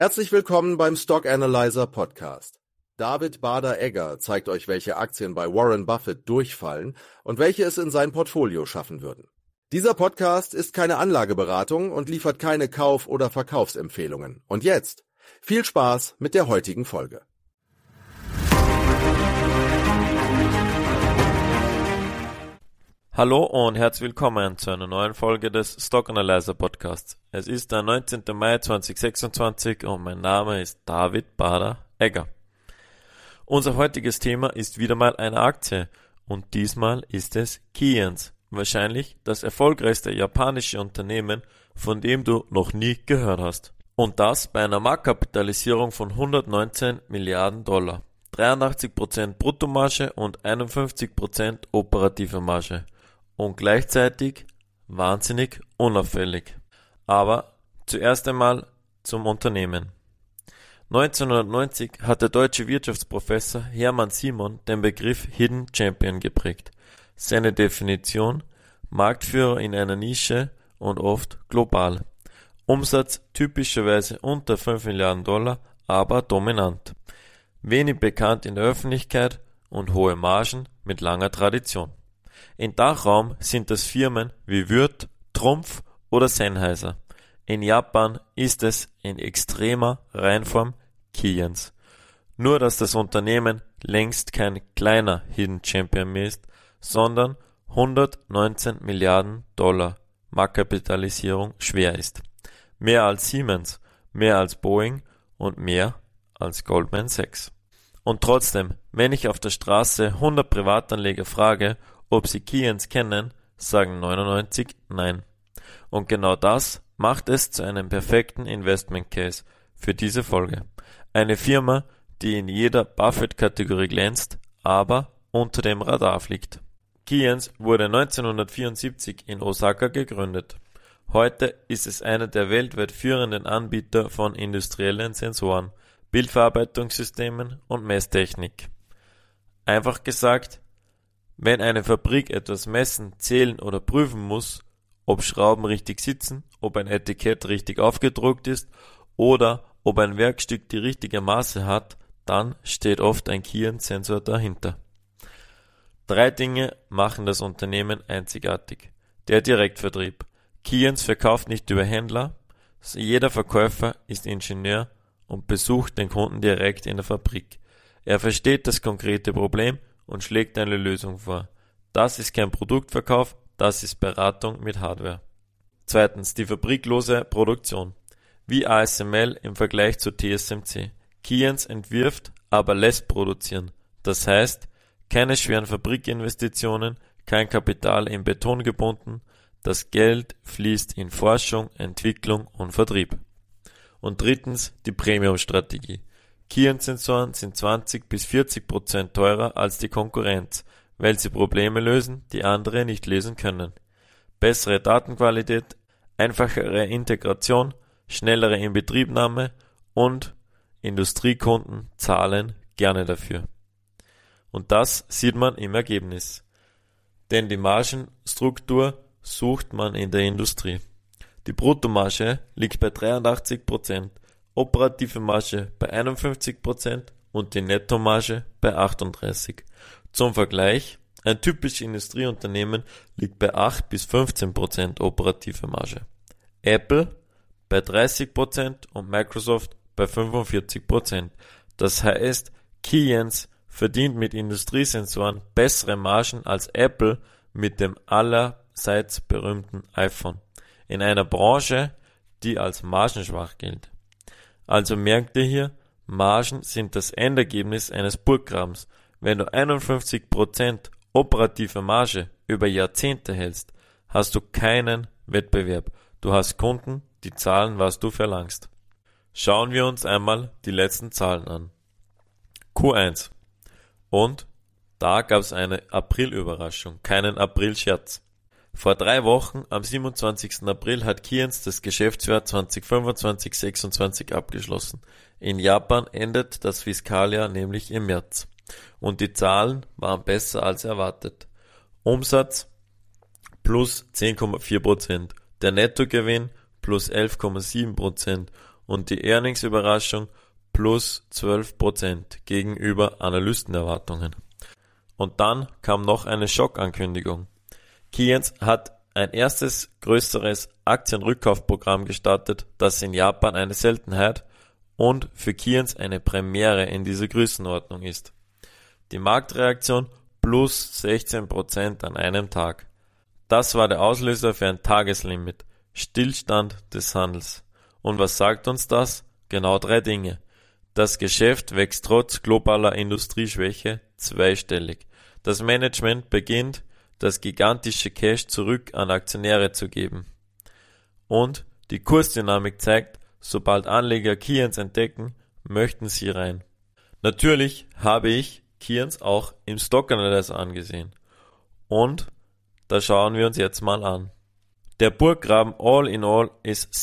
Herzlich willkommen beim Stock Analyzer Podcast. David Bader-Egger zeigt euch, welche Aktien bei Warren Buffett durchfallen und welche es in sein Portfolio schaffen würden. Dieser Podcast ist keine Anlageberatung und liefert keine Kauf- oder Verkaufsempfehlungen. Und jetzt viel Spaß mit der heutigen Folge. Hallo und herzlich willkommen zu einer neuen Folge des Stock Analyzer Podcasts. Es ist der 19. Mai 2026 und mein Name ist David Bader-Egger. Unser heutiges Thema ist wieder mal eine Aktie und diesmal ist es Keyence, wahrscheinlich das erfolgreichste japanische Unternehmen, von dem du noch nie gehört hast. Und das bei einer Marktkapitalisierung von 119 Milliarden Dollar, 83% Bruttomarge und 51% operative Marge. Und gleichzeitig wahnsinnig unauffällig. Aber zuerst einmal zum Unternehmen. 1990 hat der deutsche Wirtschaftsprofessor Hermann Simon den Begriff Hidden Champion geprägt. Seine Definition: Marktführer in einer Nische und oft global. Umsatz typischerweise unter 5 Milliarden Dollar, aber dominant. Wenig bekannt in der Öffentlichkeit und hohe Margen mit langer Tradition. Im Dachraum sind das Firmen wie Würth, Trumpf oder Sennheiser. In Japan ist es in extremer Reinform Keyence. Nur dass das Unternehmen längst kein kleiner Hidden Champion mehr ist, sondern 119 Milliarden Dollar Marktkapitalisierung schwer ist. Mehr als Siemens, mehr als Boeing und mehr als Goldman Sachs. Und trotzdem, wenn ich auf der Straße 100 Privatanleger frage, ob sie Keyence kennen, sagen 99 nein. Und genau das macht es zu einem perfekten Investment Case für diese Folge. Eine Firma, die in jeder Buffett-Kategorie glänzt, aber unter dem Radar fliegt. Keyence wurde 1974 in Osaka gegründet. Heute ist es einer der weltweit führenden Anbieter von industriellen Sensoren, Bildverarbeitungssystemen und Messtechnik. Einfach gesagt, wenn eine Fabrik etwas messen, zählen oder prüfen muss, ob Schrauben richtig sitzen, ob ein Etikett richtig aufgedruckt ist oder ob ein Werkstück die richtige Maße hat, dann steht oft ein Keyence-Sensor dahinter. 3 Dinge machen das Unternehmen einzigartig. Der Direktvertrieb. Keyence verkauft nicht über Händler, jeder Verkäufer ist Ingenieur und besucht den Kunden direkt in der Fabrik. Er versteht das konkrete Problem und schlägt eine Lösung vor. Das ist kein Produktverkauf, das ist Beratung mit Hardware. 2. Die fabriklose Produktion. Wie ASML im Vergleich zu TSMC. Keyence entwirft, aber lässt produzieren. Das heißt, keine schweren Fabrikinvestitionen, kein Kapital in Beton gebunden, das Geld fließt in Forschung, Entwicklung und Vertrieb. Und 3. Die Premium-Strategie. Keyence-Sensoren sind 20-40% teurer als die Konkurrenz, weil sie Probleme lösen, die andere nicht lösen können. Bessere Datenqualität, einfachere Integration, schnellere Inbetriebnahme und Industriekunden zahlen gerne dafür. Und das sieht man im Ergebnis. Denn die Margenstruktur sucht man in der Industrie. Die Bruttomarge liegt bei 83%, operative Marge bei 51% und die Nettomarge bei 38%. Zum Vergleich, ein typisches Industrieunternehmen liegt bei 8-15% operative Marge. Apple bei 30% und Microsoft bei 45%. Das heißt, Keyence verdient mit Industriesensoren bessere Margen als Apple mit dem allerseits berühmten iPhone. In einer Branche, die als margenschwach gilt. Also merkt ihr hier, Margen sind das Endergebnis eines Burggrabens. Wenn du 51% operative Marge über Jahrzehnte hältst, hast du keinen Wettbewerb. Du hast Kunden, die zahlen, was du verlangst. Schauen wir uns einmal die letzten Zahlen an. Q1. Und da gab es eine April-Überraschung, keinen April-Scherz. Vor 3 Wochen, am 27. April, hat Keyence das Geschäftsjahr 2025-26 abgeschlossen. In Japan endet das Fiskaljahr nämlich im März. Und die Zahlen waren besser als erwartet. Umsatz plus 10,4%, der Nettogewinn plus 11,7% und die Earnings-Überraschung plus 12% gegenüber Analystenerwartungen. Und dann kam noch eine Schockankündigung. Keyence hat ein erstes größeres Aktienrückkaufprogramm gestartet, das in Japan eine Seltenheit und für Keyence eine Premiere in dieser Größenordnung ist. Die Marktreaktion plus 16% an einem Tag. Das war der Auslöser für ein Tageslimit, Stillstand des Handels. Und was sagt uns das? Genau 3 Dinge. Das Geschäft wächst trotz globaler Industrieschwäche zweistellig. Das Management beginnt, das gigantische Cash zurück an Aktionäre zu geben. Und die Kursdynamik zeigt, sobald Anleger Keyence entdecken, möchten sie rein. Natürlich habe ich Keyence auch im Stock Analyzer angesehen. Und da schauen wir uns jetzt mal an. Der Burggraben All in All ist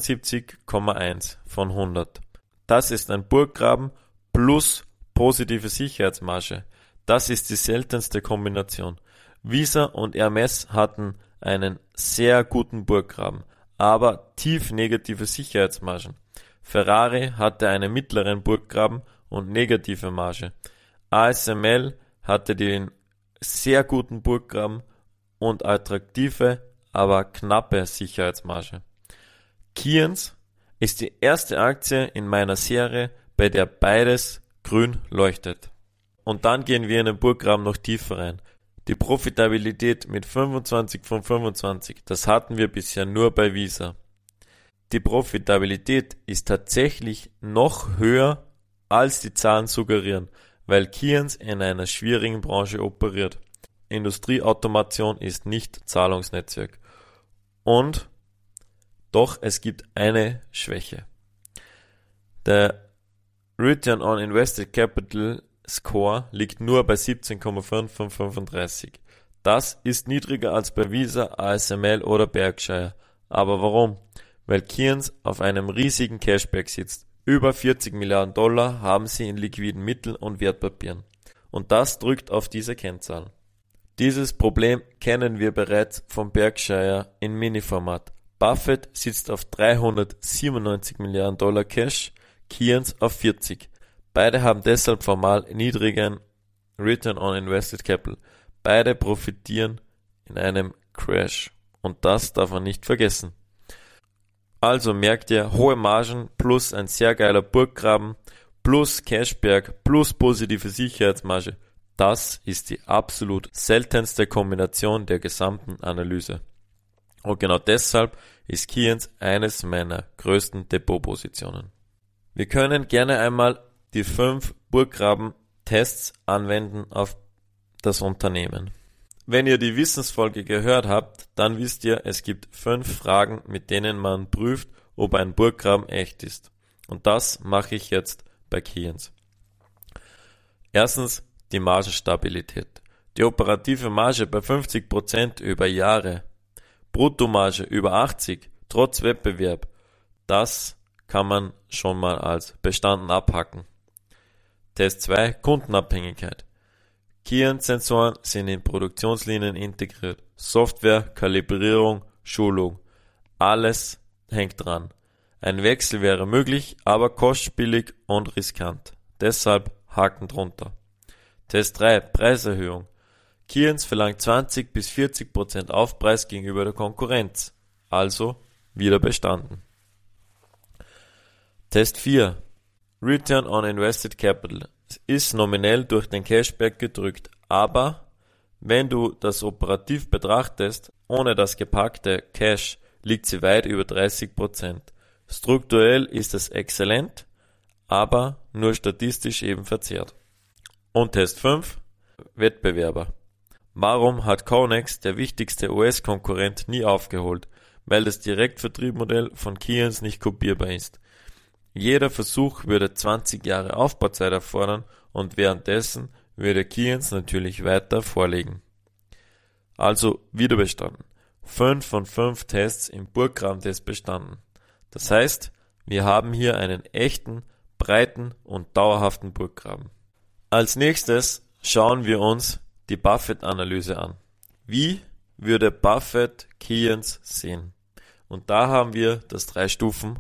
76,1 von 100. Das ist ein Burggraben plus positive Sicherheitsmarge. Das ist die seltenste Kombination. Visa und Hermes hatten einen sehr guten Burggraben, aber tief negative Sicherheitsmargen. Ferrari hatte einen mittleren Burggraben und negative Marge. ASML hatte den sehr guten Burggraben und attraktive, aber knappe Sicherheitsmarge. Keyence ist die erste Aktie in meiner Serie, bei der beides grün leuchtet. Und dann gehen wir in den Burggraben noch tiefer rein. Die Profitabilität mit 25 von 25, das hatten wir bisher nur bei Visa. Die Profitabilität ist tatsächlich noch höher, als die Zahlen suggerieren, weil Keyence in einer schwierigen Branche operiert. Industrieautomation ist nicht Zahlungsnetzwerk. Und doch, es gibt eine Schwäche. Der Return on Invested Capital Score liegt nur bei 17,5 von 35. Das ist niedriger als bei Visa, ASML oder Berkshire. Aber warum? Weil Keyence auf einem riesigen Cashback sitzt. Über 40 Milliarden Dollar haben sie in liquiden Mitteln und Wertpapieren. Und das drückt auf diese Kennzahlen. Dieses Problem kennen wir bereits von Berkshire in Mini-Format. Buffett sitzt auf 397 Milliarden Dollar Cash, Keyence auf 40. Beide haben deshalb formal niedrigen Return on Invested Capital. Beide profitieren in einem Crash. Und das darf man nicht vergessen. Also merkt ihr, hohe Margen plus ein sehr geiler Burggraben plus Cashback plus positive Sicherheitsmarge. Das ist die absolut seltenste Kombination der gesamten Analyse. Und genau deshalb ist Keyence eines meiner größten Depotpositionen. Wir können gerne einmal die 5 Burggraben-Tests anwenden auf das Unternehmen. Wenn ihr die Wissensfolge gehört habt, dann wisst ihr, es gibt 5 Fragen, mit denen man prüft, ob ein Burggraben echt ist. Und das mache ich jetzt bei Keyence. Erstens die Margenstabilität. Die operative Marge bei 50% über Jahre. Bruttomarge über 80%, trotz Wettbewerb. Das kann man schon mal als bestanden abhaken. Test 2, Kundenabhängigkeit. Keyence-Sensoren sind in Produktionslinien integriert. Software, Kalibrierung, Schulung. Alles hängt dran. Ein Wechsel wäre möglich, aber kostspielig und riskant. Deshalb Haken drunter. Test 3, Preiserhöhung. Keyence verlangt 20-40% Aufpreis gegenüber der Konkurrenz. Also wieder bestanden. Test 4. Return on Invested Capital. Es ist nominell durch den Cashback gedrückt, aber wenn du das operativ betrachtest, ohne das gepackte Cash, liegt sie weit über 30%. Strukturell ist es exzellent, aber nur statistisch eben verzerrt. Und Test 5. Wettbewerber. Warum hat Conex, der wichtigste US-Konkurrent, nie aufgeholt? Weil das Direktvertriebmodell von Keyence nicht kopierbar ist. Jeder Versuch würde 20 Jahre Aufbauzeit erfordern und währenddessen würde Keyence natürlich weiter vorlegen. Also wieder bestanden. 5 von 5 Tests im Burggraben-Test bestanden. Das heißt, wir haben hier einen echten, breiten und dauerhaften Burggraben. Als nächstes schauen wir uns die Buffett-Analyse an. Wie würde Buffett Keyence sehen? Und da haben wir das 3-Stufen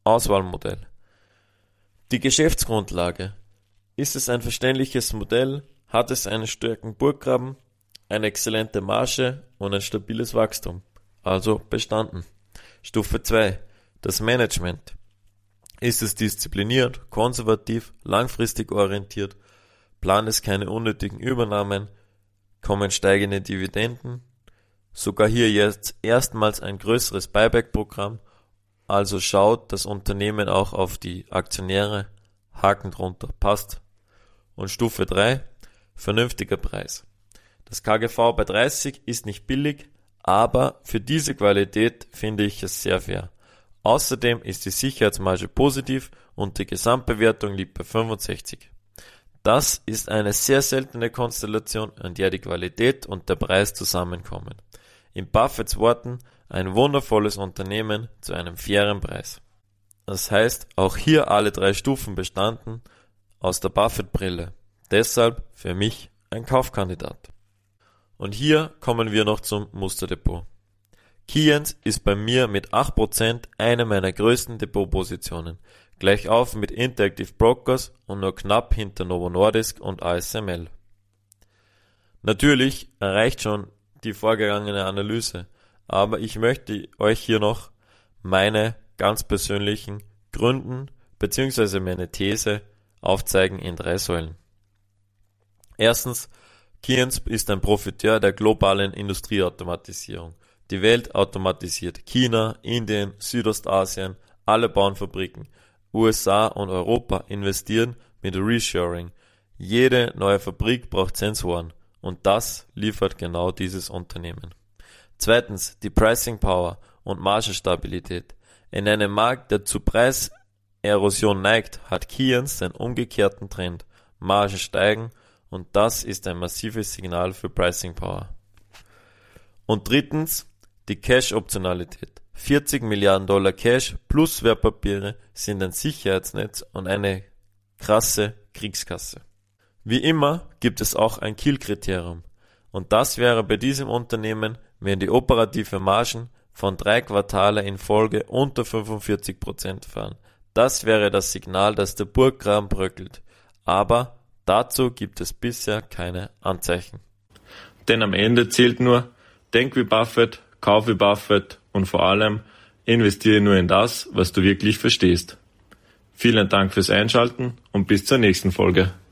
Auswahlmodell. Die Geschäftsgrundlage. Ist es ein verständliches Modell? Hat es einen starken Burggraben, eine exzellente Marge und ein stabiles Wachstum? Also bestanden. Stufe 2. Das Management. Ist es diszipliniert, konservativ, langfristig orientiert? Plant es keine unnötigen Übernahmen? Kommen steigende Dividenden? Sogar hier jetzt erstmals ein größeres Buyback-Programm? Also schaut das Unternehmen auch auf die Aktionäre? Haken drunter, passt. Und Stufe 3. Vernünftiger Preis. Das KGV bei 30 ist nicht billig, aber für diese Qualität finde ich es sehr fair. Außerdem ist die Sicherheitsmarge positiv und die Gesamtbewertung liegt bei 65. Das ist eine sehr seltene Konstellation, an der die Qualität und der Preis zusammenkommen. In Buffetts Worten, ein wundervolles Unternehmen zu einem fairen Preis. Das heißt, auch hier alle 3 Stufen bestanden aus der Buffett-Brille. Deshalb für mich ein Kaufkandidat. Und hier kommen wir noch zum Musterdepot. Keyence ist bei mir mit 8% eine meiner größten Depotpositionen, gleich auf mit Interactive Brokers und nur knapp hinter Novo Nordisk und ASML. Natürlich erreicht schon die vorgegangene Analyse, aber ich möchte euch hier noch meine ganz persönlichen Gründen bzw. meine These aufzeigen in 3 Säulen. Erstens, Keyence ist ein Profiteur der globalen Industrieautomatisierung. Die Welt automatisiert. China, Indien, Südostasien, alle bauen Fabriken. USA und Europa investieren mit Reshoring. Jede neue Fabrik braucht Sensoren und das liefert genau dieses Unternehmen. Zweitens, die Pricing Power und Margenstabilität. In einem Markt, der zu Preiserosion neigt, hat Keyence den umgekehrten Trend. Margen steigen und das ist ein massives Signal für Pricing Power. Und drittens, die Cash-Optionalität. 40 Milliarden Dollar Cash plus Wertpapiere sind ein Sicherheitsnetz und eine krasse Kriegskasse. Wie immer gibt es auch ein Kill-Kriterium. Und das wäre bei diesem Unternehmen, wenn die operative Margen von 3 Quartale in Folge unter 45% fahren. Das wäre das Signal, dass der Burggraben bröckelt. Aber dazu gibt es bisher keine Anzeichen. Denn am Ende zählt nur, denk wie Buffett, kauf wie Buffett und vor allem investiere nur in das, was du wirklich verstehst. Vielen Dank fürs Einschalten und bis zur nächsten Folge.